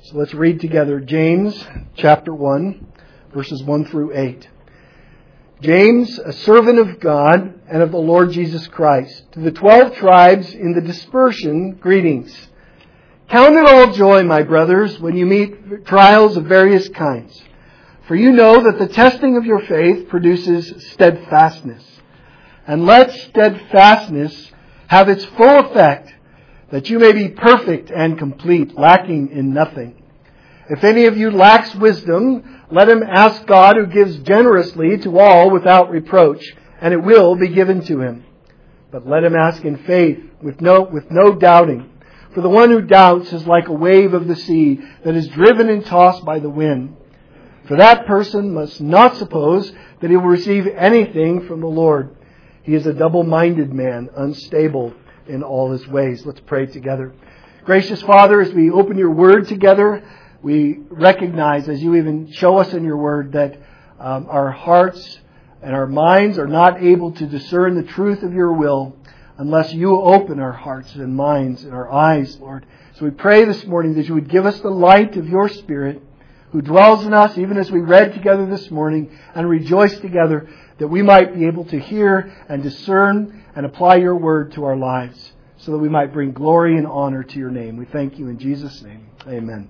So let's read together James chapter 1, verses 1 through 8. James, a servant of God and of the Lord Jesus Christ, to the 12 tribes in the dispersion, greetings. Count it all joy, my brothers, when you meet trials of various kinds. For you know that the testing of your faith produces steadfastness. And let steadfastness have its full effect, that you may be perfect and complete, lacking in nothing. If any of you lacks wisdom, let him ask God, who gives generously to all without reproach, and it will be given to him. But let him ask in faith, with no doubting. For the one who doubts is like a wave of the sea that is driven and tossed by the wind. For that person must not suppose that he will receive anything from the Lord. He is a double-minded man, unstable in all his ways. Let's pray together. Gracious Father, as we open your word together, we recognize, as you even show us in your word, that our hearts and our minds are not able to discern the truth of your will unless you open our hearts and minds and our eyes, Lord. So we pray this morning that you would give us the light of your Spirit who dwells in us, even as we read together this morning and rejoice together, that we might be able to hear and discern and apply your word to our lives, so that we might bring glory and honor to your name. We thank you in Jesus' name. Amen.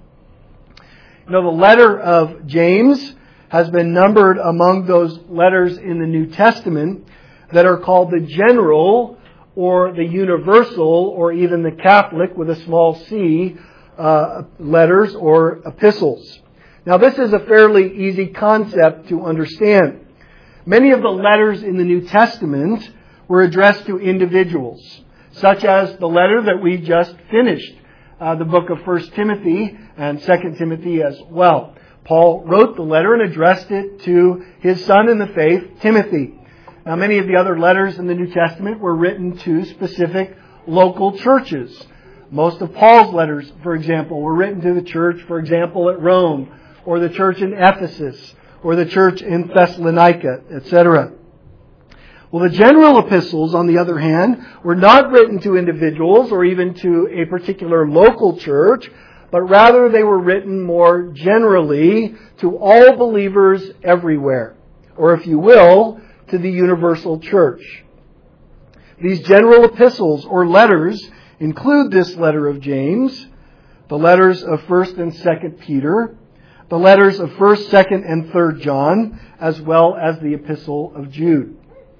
You know, the letter of James has been numbered among those letters in the New Testament that are called the general or the universal or even the Catholic with a small c letters or epistles. Now, this is a fairly easy concept to understand. Many of the letters in the New Testament were addressed to individuals, such as the letter that we just finished, the book of 1 Timothy and 2 Timothy as well. Paul wrote the letter and addressed it to his son in the faith, Timothy. Now, many of the other letters in the New Testament were written to specific local churches. Most of Paul's letters, for example, were written to the church, for example, at Rome, or the church in Ephesus, or the church in Thessalonica, etc. Well, the general epistles, on the other hand, were not written to individuals or even to a particular local church, but rather they were written more generally to all believers everywhere, or if you will, to the universal church. These general epistles or letters include this letter of James, the letters of 1st and 2nd Peter, the letters of 1st, 2nd, and 3rd John, as well as the epistle of Jude.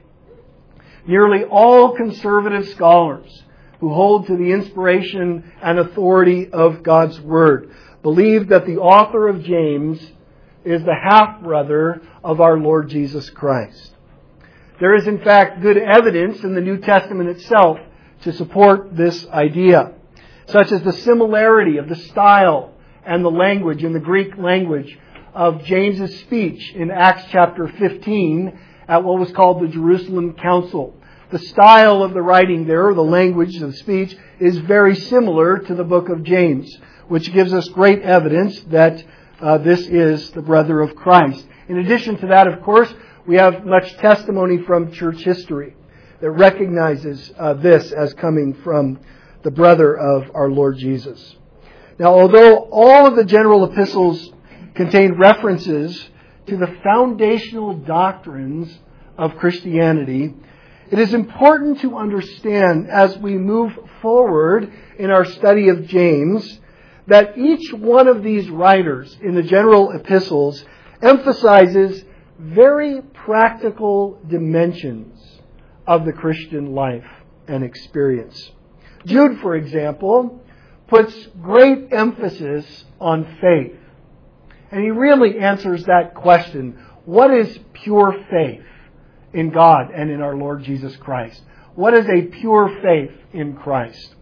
Nearly all conservative scholars who hold to the inspiration and authority of God's Word believe that the author of James is the half-brother of our Lord Jesus Christ. There is, in fact, good evidence in the New Testament itself to support this idea, such as the similarity of the style and the language in the Greek language of James's speech in Acts chapter 15 at what was called the Jerusalem Council. The style of the writing there, the language of the speech, is very similar to the book of James, which gives us great evidence that this is the brother of Christ. In addition to that, of course, we have much testimony from church history that recognizes this as coming from the brother of our Lord Jesus. Now, although all of the general epistles contain references to the foundational doctrines of Christianity, it is important to understand as we move forward in our study of James that each one of these writers in the general epistles emphasizes very practical dimensions of the Christian life and experience. Jude, for example, puts great emphasis on faith. And he really answers that question. What is pure faith in God and in our Lord Jesus Christ? What is a pure faith in Christ?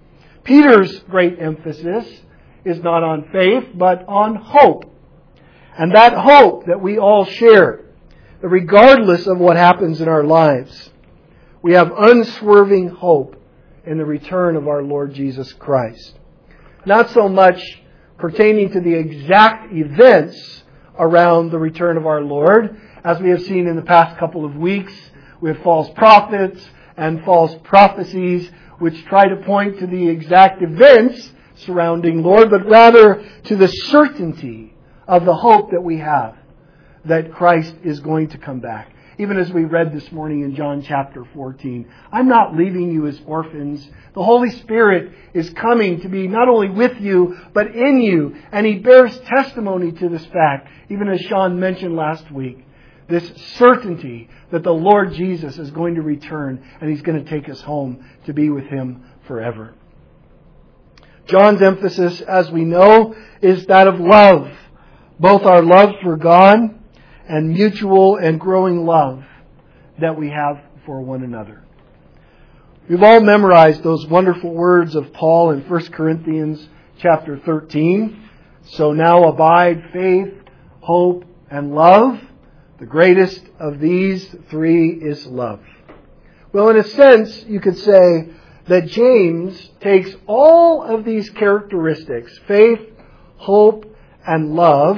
Peter's great emphasis is not on faith, but on hope. And that hope that we all share, regardless of what happens in our lives, we have unswerving hope in the return of our Lord Jesus Christ. Not so much pertaining to the exact events around the return of our Lord. As we have seen in the past couple of weeks, we have false prophets and false prophecies which try to point to the exact events surrounding, Lord, but rather to the certainty of the hope that we have that Christ is going to come back. Even as we read this morning in John chapter 14, I'm not leaving you as orphans. The Holy Spirit is coming to be not only with you, but in you. And He bears testimony to this fact, even as Sean mentioned last week. This certainty that the Lord Jesus is going to return and He's going to take us home to be with Him forever. John's emphasis, as we know, is that of love. Both our love for God and mutual and growing love that we have for one another. We've all memorized those wonderful words of Paul in 1 Corinthians chapter 13. So now abide faith, hope, and love. The greatest of these three is love. Well, in a sense, you could say that James takes all of these characteristics, faith, hope, and love,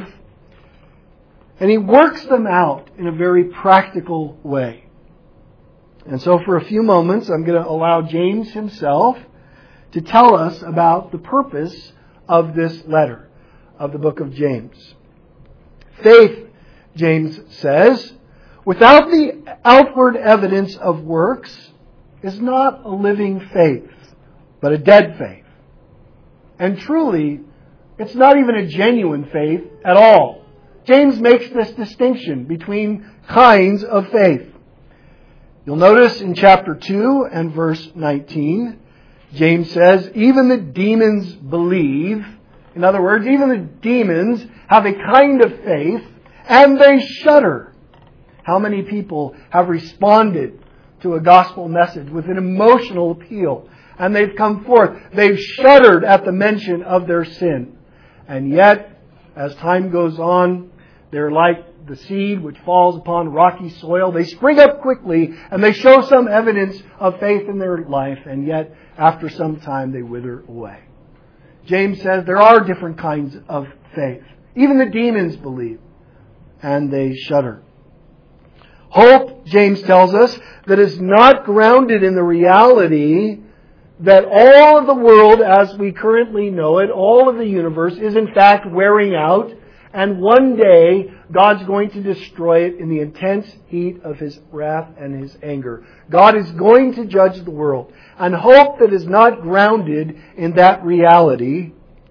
and he works them out in a very practical way. And so for a few moments, I'm going to allow James himself to tell us about the purpose of this letter of the book of James. Faith, James says, without the outward evidence of works, is not a living faith, but a dead faith. And truly, it's not even a genuine faith at all. James makes this distinction between kinds of faith. You'll notice in chapter 2 and verse 19, James says, even the demons believe. In other words, even the demons have a kind of faith and they shudder. How many people have responded to a gospel message with an emotional appeal and they've come forth? They've shuddered at the mention of their sin. And yet, as time goes on, they're like the seed which falls upon rocky soil. They spring up quickly and they show some evidence of faith in their life, and yet after some time they wither away. James says there are different kinds of faith. Even the demons believe and they shudder. Hope, James tells us, that is not grounded in the reality that all of the world as we currently know it, all of the universe, is in fact wearing out, and one day God's going to destroy it in the intense heat of His wrath and His anger. God is going to judge the world. And hope that is not grounded in that reality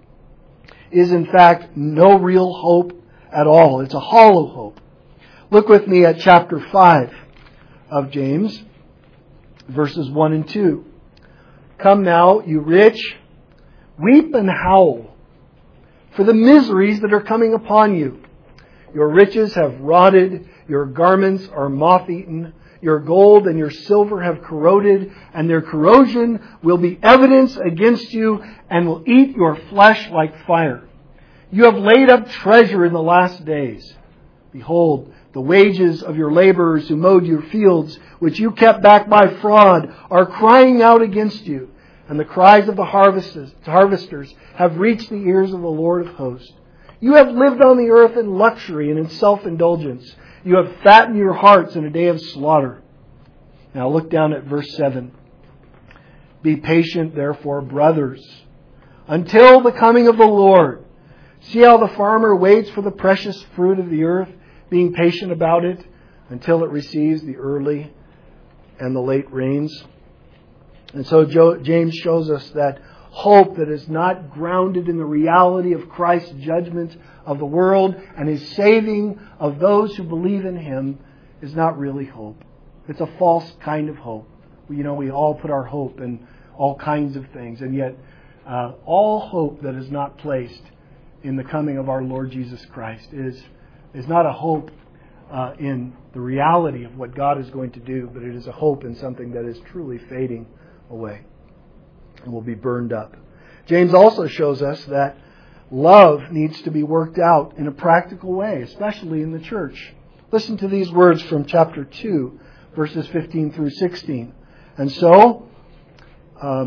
is in fact no real hope at all. It's a hollow hope. Look with me at chapter 5 of James, verses 1 and 2. Come now, you rich, weep and howl for the miseries that are coming upon you. Your riches have rotted, your garments are moth-eaten, your gold and your silver have corroded, and their corrosion will be evidence against you and will eat your flesh like fire. You have laid up treasure in the last days. Behold, the wages of your laborers who mowed your fields, which you kept back by fraud, are crying out against you. And the cries of the harvesters have reached the ears of the Lord of hosts. You have lived on the earth in luxury and in self-indulgence. You have fattened your hearts in a day of slaughter. Now look down at verse 7. Be patient, therefore, brothers, until the coming of the Lord. See how the farmer waits for the precious fruit of the earth, being patient about it until it receives the early and the late rains. And so James shows us that hope that is not grounded in the reality of Christ's judgment of the world and His saving of those who believe in Him is not really hope. It's a false kind of hope. We all put our hope in all kinds of things, and yet all hope that is not placed in the coming of our Lord Jesus Christ is not a hope in the reality of what God is going to do, but it is a hope in something that is truly fading away and will be burned up. James also shows us that love needs to be worked out in a practical way, especially in the church. Listen to these words from chapter 2, verses 15 through 16. And so, I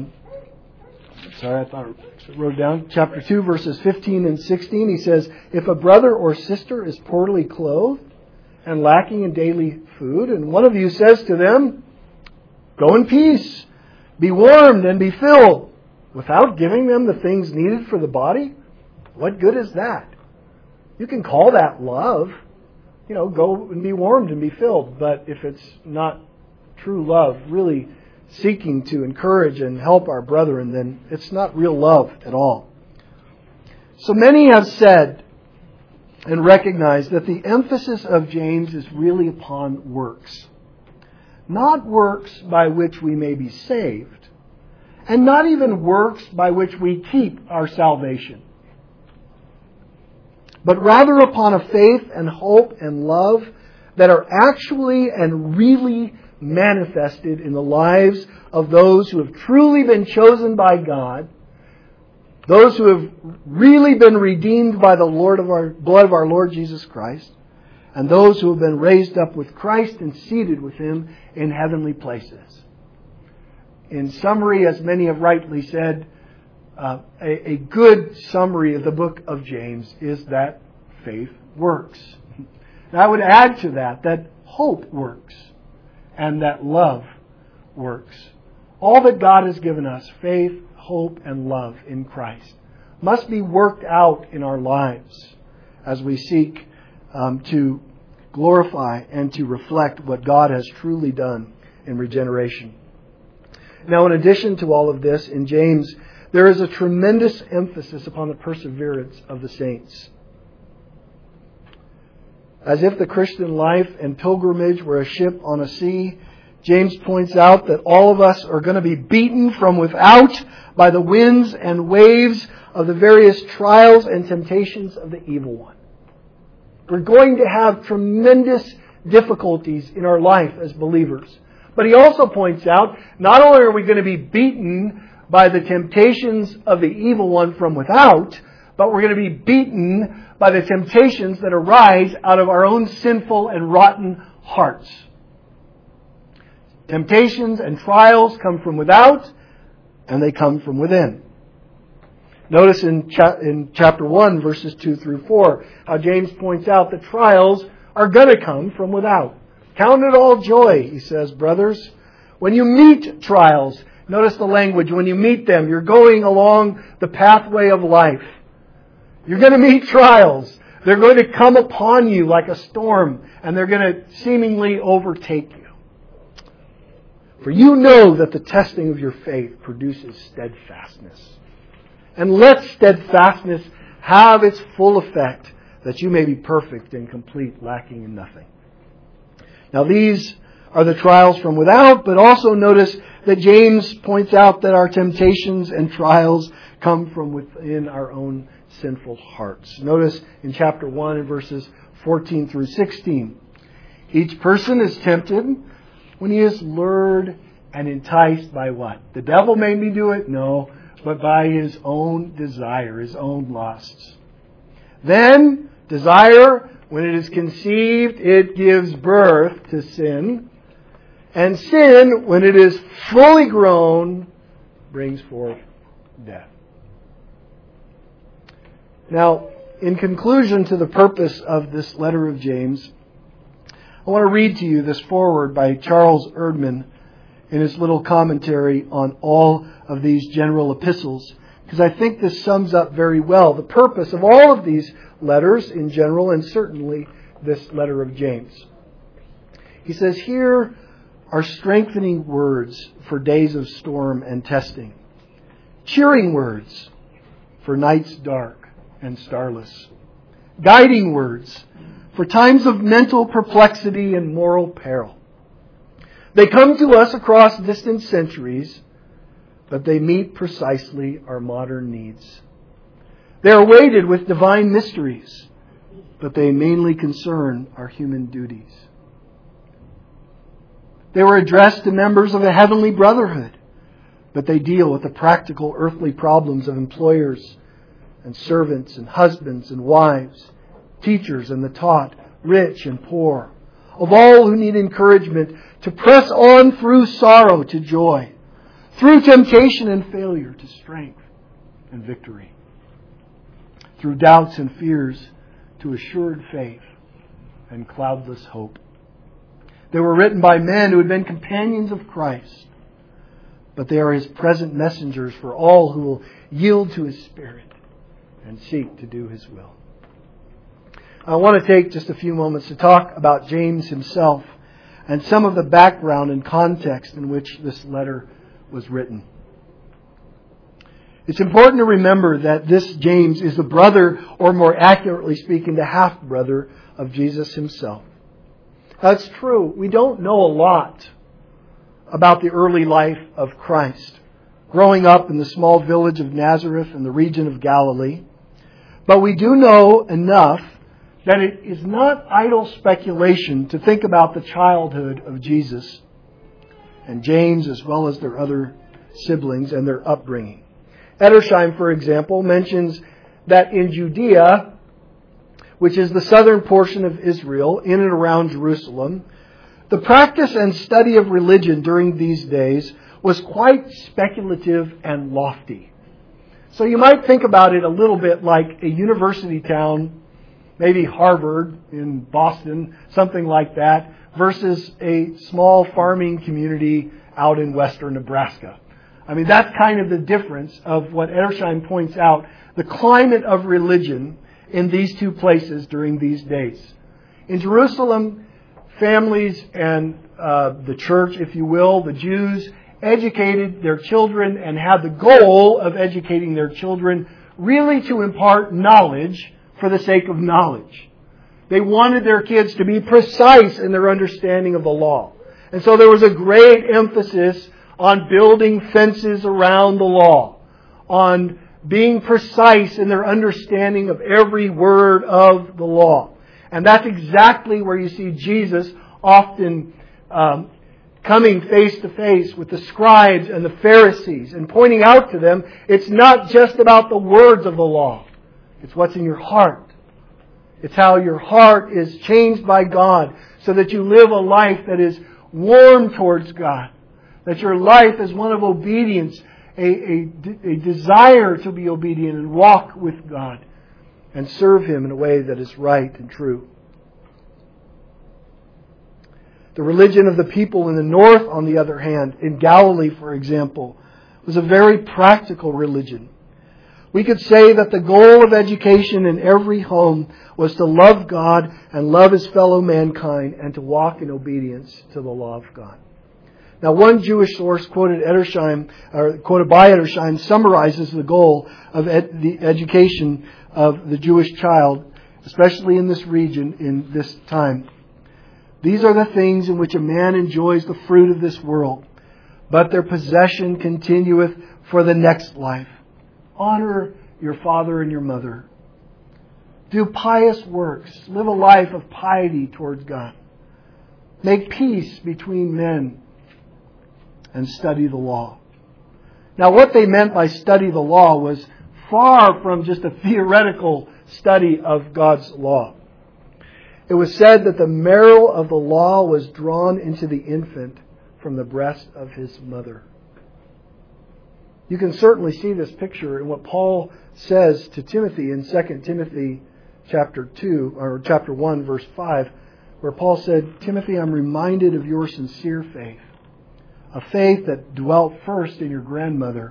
wrote it down. Chapter 2, verses 15 and 16, he says, if a brother or sister is poorly clothed and lacking in daily food, and one of you says to them, go in peace, be warmed and be filled, without giving them the things needed for the body, what good is that? You can call that love. Go and be warmed and be filled. But if it's not true love, really seeking to encourage and help our brethren, then it's not real love at all. So many have said and recognized that the emphasis of James is really upon works. Not works by which we may be saved, and not even works by which we keep our salvation, but rather upon a faith and hope and love that are actually and really manifested in the lives of those who have truly been chosen by God, those who have really been redeemed by the blood of our Lord Jesus Christ, and those who have been raised up with Christ and seated with Him in heavenly places. In summary, as many have rightly said, a good summary of the book of James is that faith works. And I would add to that hope works and that love works. All that God has given us, faith, hope, and love in Christ, must be worked out in our lives as we seek to glorify and to reflect what God has truly done in regeneration. Now, in addition to all of this, in James, there is a tremendous emphasis upon the perseverance of the saints. As if the Christian life and pilgrimage were a ship on a sea, James points out that all of us are going to be beaten from without by the winds and waves of the various trials and temptations of the evil one. We're going to have tremendous difficulties in our life as believers. But he also points out, not only are we going to be beaten by the temptations of the evil one from without, but we're going to be beaten by the temptations that arise out of our own sinful and rotten hearts. Temptations and trials come from without, and they come from within. Notice in chapter 1, verses 2 through 4, how James points out that trials are going to come from without. Count it all joy, he says, brothers, when you meet trials. Notice the language. When you meet them, you're going along the pathway of life. You're going to meet trials. They're going to come upon you like a storm, and they're going to seemingly overtake you. For you know that the testing of your faith produces steadfastness. And let steadfastness have its full effect, that you may be perfect and complete, lacking in nothing. Now these are the trials from without, but also notice that James points out that our temptations and trials come from within our own sinful hearts. Notice in chapter 1 and verses 14 through 16. Each person is tempted when he is lured and enticed by what? The devil made me do it? No, but by his own desire, his own lusts. Then, desire, when it is conceived, it gives birth to sin. And sin, when it is fully grown, brings forth death. Now, in conclusion to the purpose of this letter of James, I want to read to you this foreword by Charles Erdman in his little commentary on all of these general epistles, because I think this sums up very well the purpose of all of these letters in general, and certainly this letter of James. He says, here are strengthening words for days of storm and testing, cheering words for nights dark and starless, guiding words for times of mental perplexity and moral peril. They come to us across distant centuries, but they meet precisely our modern needs. They are weighted with divine mysteries, but they mainly concern our human duties. They were addressed to members of a heavenly brotherhood, but they deal with the practical earthly problems of employers and servants and husbands and wives, teachers and the taught, rich and poor, of all who need encouragement to press on through sorrow to joy, through temptation and failure to strength and victory, through doubts and fears to assured faith and cloudless hope. They were written by men who had been companions of Christ, but they are His present messengers for all who will yield to His Spirit and seek to do His will. I want to take just a few moments to talk about James himself and some of the background and context in which this letter was written. It's important to remember that this James is the brother, or more accurately speaking, the half-brother of Jesus Himself. That's true. We don't know a lot about the early life of Christ, growing up in the small village of Nazareth in the region of Galilee. But we do know enough that it is not idle speculation to think about the childhood of Jesus and James, as well as their other siblings and their upbringing. Edersheim, for example, mentions that in Judea, which is the southern portion of Israel, in and around Jerusalem, the practice and study of religion during these days was quite speculative and lofty. So you might think about it a little bit like a university town, maybe Harvard in Boston, something like that, versus a small farming community out in western Nebraska. I mean, that's kind of the difference of what Edersheim points out, the climate of religion in these two places during these days. In Jerusalem, families and the church, if you will, the Jews, educated their children and had the goal of educating their children really to impart knowledge for the sake of knowledge. They wanted their kids to be precise in their understanding of the law. And so there was a great emphasis on building fences around the law, on being precise in their understanding of every word of the law. And that's exactly where you see Jesus often coming face to face with the scribes and the Pharisees and pointing out to them, it's not just about the words of the law. It's what's in your heart. It's how your heart is changed by God so that you live a life that is warm towards God. That your life is one of obedience, a desire to be obedient and walk with God and serve Him in a way that is right and true. The religion of the people in the north, on the other hand, in Galilee, for example, was a very practical religion. We could say that the goal of education in every home was to love God and love His fellow mankind and to walk in obedience to the law of God. Now, one Jewish source quoted by Edersheim summarizes the goal of the education of the Jewish child, especially in this region in this time. These are the things in which a man enjoys the fruit of this world, but their possession continueth for the next life. Honor your father and your mother. Do pious works. Live a life of piety towards God. Make peace between men. And study the law. Now, what they meant by study the law was far from just a theoretical study of God's law. It was said that the marrow of the law was drawn into the infant from the breast of his mother. You can certainly see this picture in what Paul says to Timothy in 2 Timothy chapter 1, verse 5, where Paul said, Timothy, I'm reminded of your sincere faith. A faith that dwelt first in your grandmother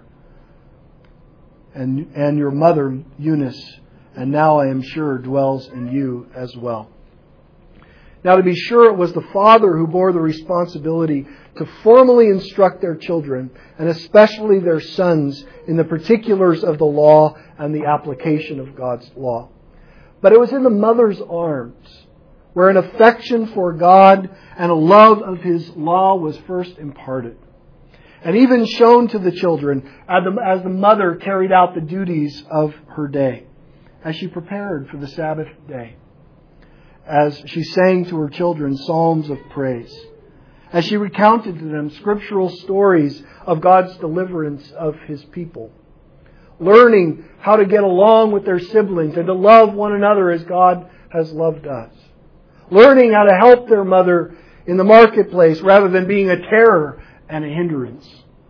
and your mother Eunice, and now I am sure dwells in you as well. Now, to be sure, it was the father who bore the responsibility to formally instruct their children, and especially their sons, in the particulars of the law and the application of God's law. But it was in the mother's arms where an affection for God and a love of His law was first imparted. And even shown to the children as the mother carried out the duties of her day, as she prepared for the Sabbath day, as she sang to her children psalms of praise, as she recounted to them scriptural stories of God's deliverance of His people, learning how to get along with their siblings and to love one another as God has loved us. Learning how to help their mother in the marketplace rather than being a terror and a hindrance.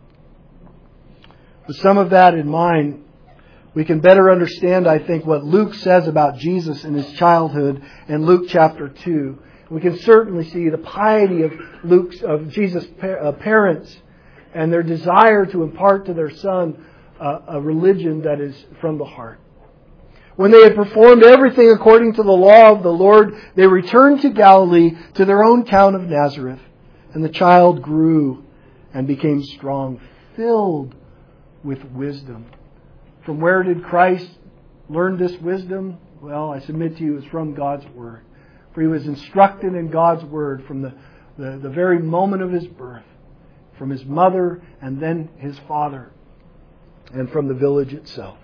With some of that in mind, we can better understand, I think, what Luke says about Jesus in His childhood in Luke chapter 2. We can certainly see the piety of Jesus' parents and their desire to impart to their son a religion that is from the heart. When they had performed everything according to the law of the Lord, they returned to Galilee, to their own town of Nazareth. And the child grew and became strong, filled with wisdom. From where did Christ learn this wisdom? Well, I submit to you, it's from God's Word. For He was instructed in God's Word from the very moment of His birth, from His mother and then His father, and from the village itself.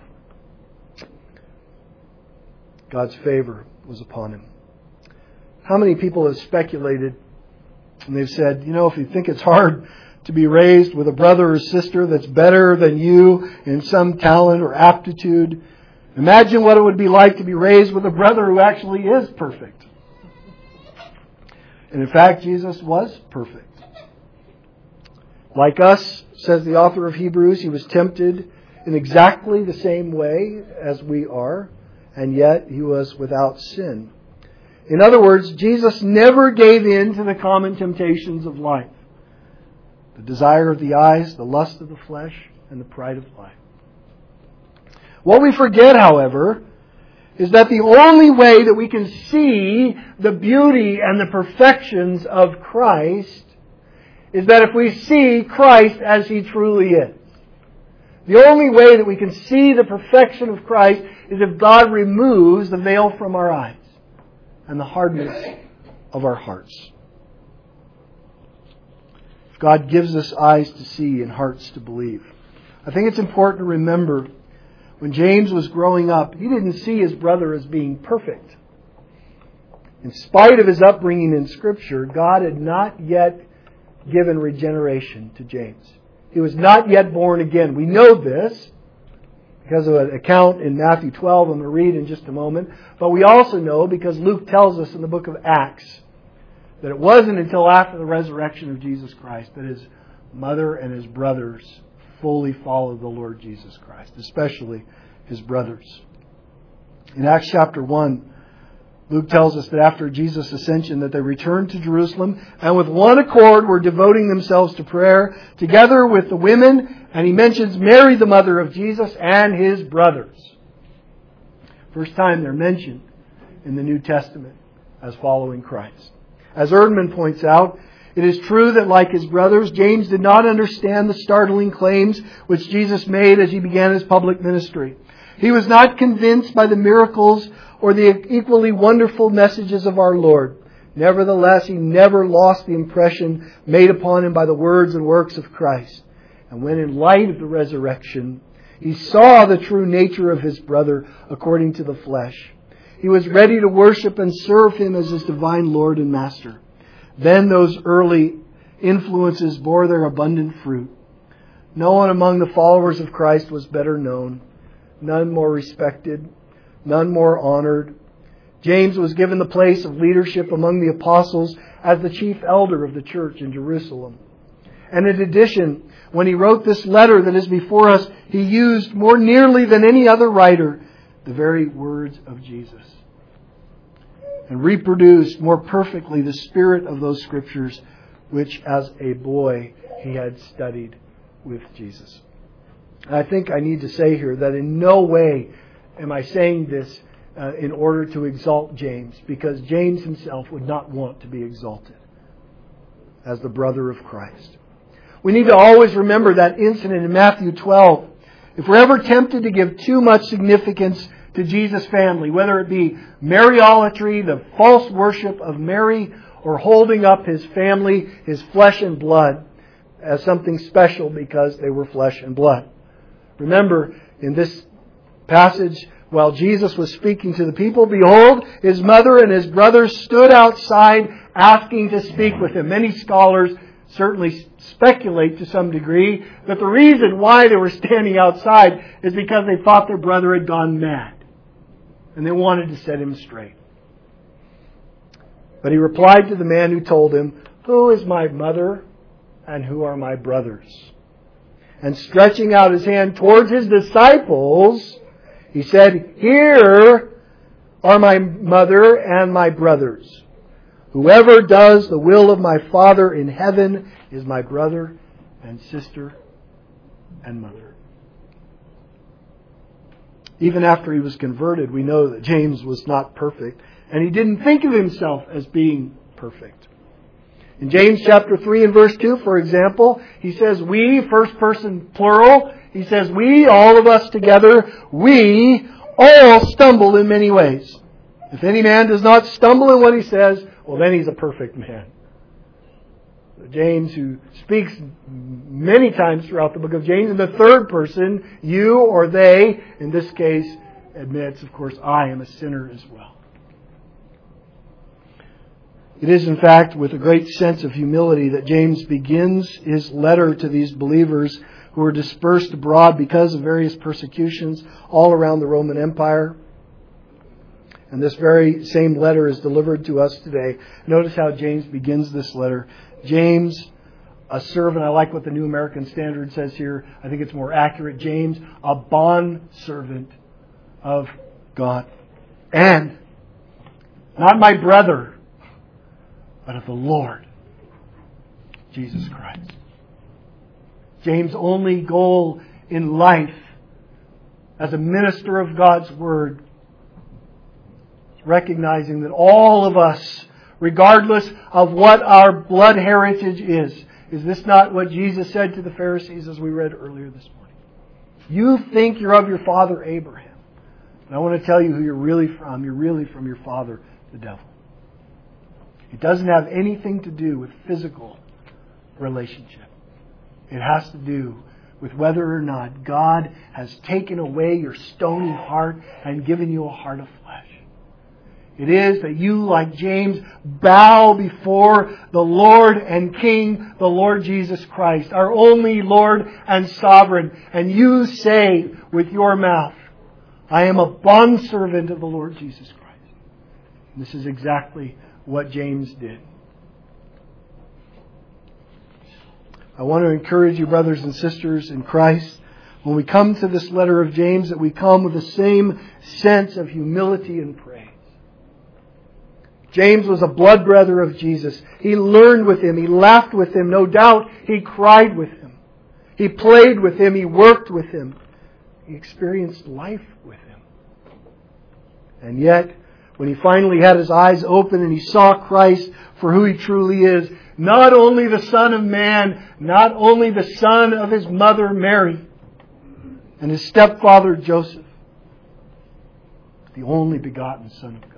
God's favor was upon Him. How many people have speculated and they've said, if you think it's hard to be raised with a brother or sister that's better than you in some talent or aptitude, imagine what it would be like to be raised with a brother who actually is perfect. And in fact, Jesus was perfect. Like us, says the author of Hebrews, He was tempted in exactly the same way as we are, and yet He was without sin. In other words, Jesus never gave in to the common temptations of life. The desire of the eyes, the lust of the flesh, and the pride of life. What we forget, however, is that the only way that we can see the beauty and the perfections of Christ is that if we see Christ as He truly is. The only way that we can see the perfection of Christ is if God removes the veil from our eyes and the hardness of our hearts. If God gives us eyes to see and hearts to believe. I think it's important to remember when James was growing up, he didn't see his brother as being perfect. In spite of his upbringing in Scripture, God had not yet given regeneration to James. He was not yet born again. We know this because of an account in Matthew 12 I'm going to read in just a moment. But we also know, because Luke tells us in the book of Acts, that it wasn't until after the resurrection of Jesus Christ that his mother and his brothers fully followed the Lord Jesus Christ, especially his brothers. In Acts chapter 1, Luke tells us that after Jesus' ascension that they returned to Jerusalem and with one accord were devoting themselves to prayer together with the women. And he mentions Mary, the mother of Jesus, and his brothers. First time they're mentioned in the New Testament as following Christ. As Erdman points out, it is true that like his brothers, James did not understand the startling claims which Jesus made as He began His public ministry. He was not convinced by the miracles or the equally wonderful messages of our Lord. Nevertheless, he never lost the impression made upon him by the words and works of Christ. And when in light of the resurrection, he saw the true nature of his brother according to the flesh, he was ready to worship and serve Him as his divine Lord and Master. Then those early influences bore their abundant fruit. No one among the followers of Christ was better known, none more respected, none more honored. James was given the place of leadership among the apostles as the chief elder of the church in Jerusalem. And in addition, when he wrote this letter that is before us, he used more nearly than any other writer the very words of Jesus, and reproduced more perfectly the spirit of those Scriptures which as a boy he had studied with Jesus. I think I need to say here that in no way am I saying this in order to exalt James, because James himself would not want to be exalted as the brother of Christ. We need to always remember that incident in Matthew 12. If we're ever tempted to give too much significance to Jesus' family, whether it be Mariolatry, the false worship of Mary, or holding up His family, His flesh and blood, as something special because they were flesh and blood. Remember, in this passage, while Jesus was speaking to the people, behold, His mother and His brothers stood outside asking to speak with Him. Many scholars certainly speculate to some degree that the reason why they were standing outside is because they thought their brother had gone mad. And they wanted to set him straight. But He replied to the man who told him, "Who is my mother and who are my brothers?" And stretching out His hand towards His disciples, He said, "Here are my mother and my brothers. Whoever does the will of my Father in heaven is my brother and sister and mother. Even after he was converted, we know that James was not perfect, and he didn't think of himself as being perfect. In James chapter 3 and verse 2, for example, he says, we, first person plural, he says, we, all of us together, we all stumble in many ways. If any man does not stumble in what he says, well, then he's a perfect man. James, who speaks many times throughout the book of James in the third person, you or they, in this case, admits, of course, I am a sinner as well. It is, in fact, with a great sense of humility that James begins his letter to these believers who are dispersed abroad because of various persecutions all around the Roman Empire. And this very same letter is delivered to us today. Notice how James begins this letter. James, a servant, I like what the New American Standard says here. I think it's more accurate. James, a bondservant of God. And not my brother, but of the Lord Jesus Christ. James' only goal in life as a minister of God's Word is recognizing that all of us, regardless of what our blood heritage is this not what Jesus said to the Pharisees as we read earlier this morning? You think you're of your father Abraham. And I want to tell you who you're really from. You're really from your father, the devil. It doesn't have anything to do with physical relationship. It has to do with whether or not God has taken away your stony heart and given you a heart of flesh. It is that you, like James, bow before the Lord and King, the Lord Jesus Christ, our only Lord and Sovereign. And you say with your mouth, I am a bondservant of the Lord Jesus Christ. And this is exactly what James did. I want to encourage you, brothers and sisters in Christ, when we come to this letter of James, that we come with the same sense of humility and praise. James was a blood brother of Jesus. He learned with Him. He laughed with Him. No doubt he cried with Him. He played with Him. He worked with Him. He experienced life with Him. And yet, when he finally had his eyes open and he saw Christ for who He truly is, not only the Son of Man, not only the Son of His mother Mary and His stepfather Joseph, the only begotten Son of God.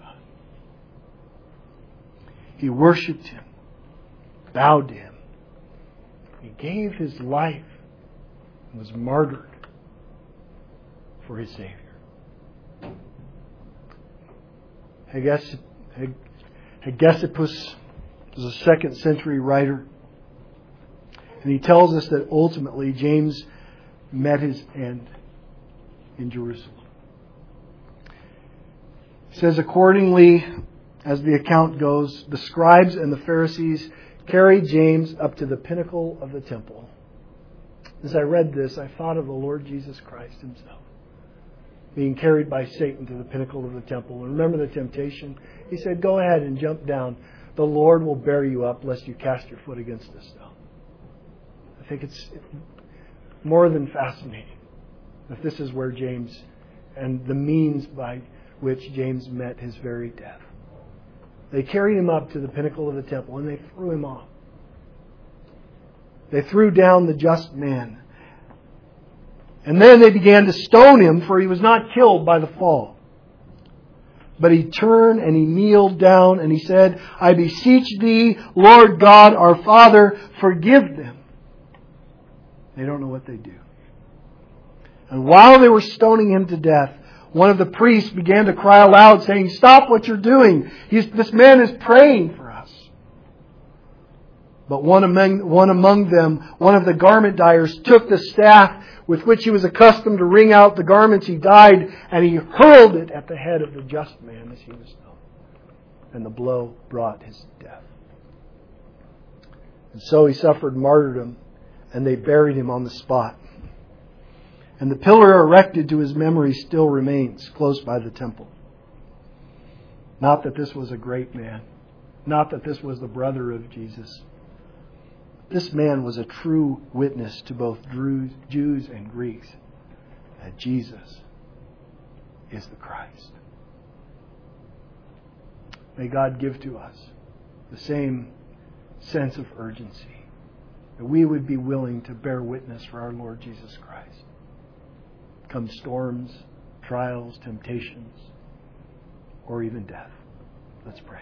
He worshipped Him, bowed to Him. He gave His life and was martyred for His Savior. Hegesippus was a 2nd century writer. And he tells us that ultimately James met his end in Jerusalem. He says, accordingly, as the account goes, the scribes and the Pharisees carried James up to the pinnacle of the temple. As I read this, I thought of the Lord Jesus Christ Himself being carried by Satan to the pinnacle of the temple. And remember the temptation? He said, go ahead and jump down. The Lord will bear you up lest you cast your foot against a stone. I think it's more than fascinating that this is where James and the means by which James met his very death. They carried him up to the pinnacle of the temple and they threw him off. They threw down the just man. And then they began to stone him, for he was not killed by the fall. But he turned and he kneeled down and he said, I beseech thee, Lord God, our Father, forgive them. They don't know what they do. And while they were stoning him to death, one of the priests began to cry aloud, saying, stop what you're doing. This man is praying for us. But one among them, one of the garment dyers, took the staff with which he was accustomed to wring out the garments he dyed, and he hurled it at the head of the just man as he was stoned. And the blow brought his death. And so he suffered martyrdom, and they buried him on the spot. And the pillar erected to his memory still remains close by the temple. Not that this was a great man. Not that this was the brother of Jesus. This man was a true witness to both Jews and Greeks that Jesus is the Christ. May God give to us the same sense of urgency, that we would be willing to bear witness for our Lord Jesus Christ. Come storms, trials, temptations, or even death. Let's pray.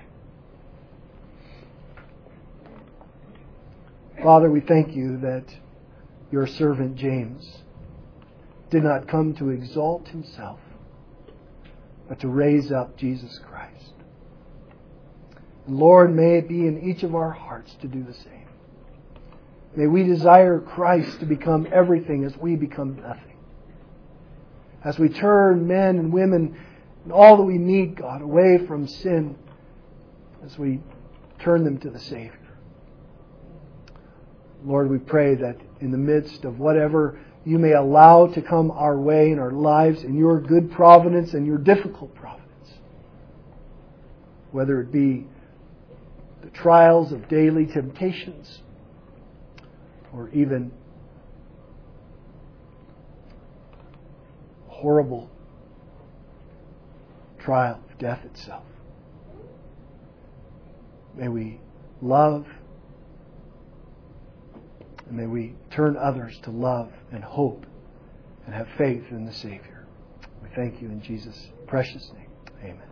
Father, we thank you that your servant James did not come to exalt himself, but to raise up Jesus Christ. And Lord, may it be in each of our hearts to do the same. May we desire Christ to become everything as we become nothing. As we turn men and women and all that we need, God, away from sin, as we turn them to the Savior. Lord, we pray that in the midst of whatever you may allow to come our way in our lives, in your good providence and your difficult providence, whether it be the trials of daily temptations or even horrible trial of death itself, may we love. And may we turn others to love and hope and have faith in the Savior. We thank you in Jesus' precious name. Amen.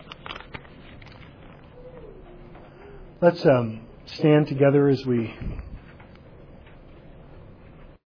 Let's stand together as we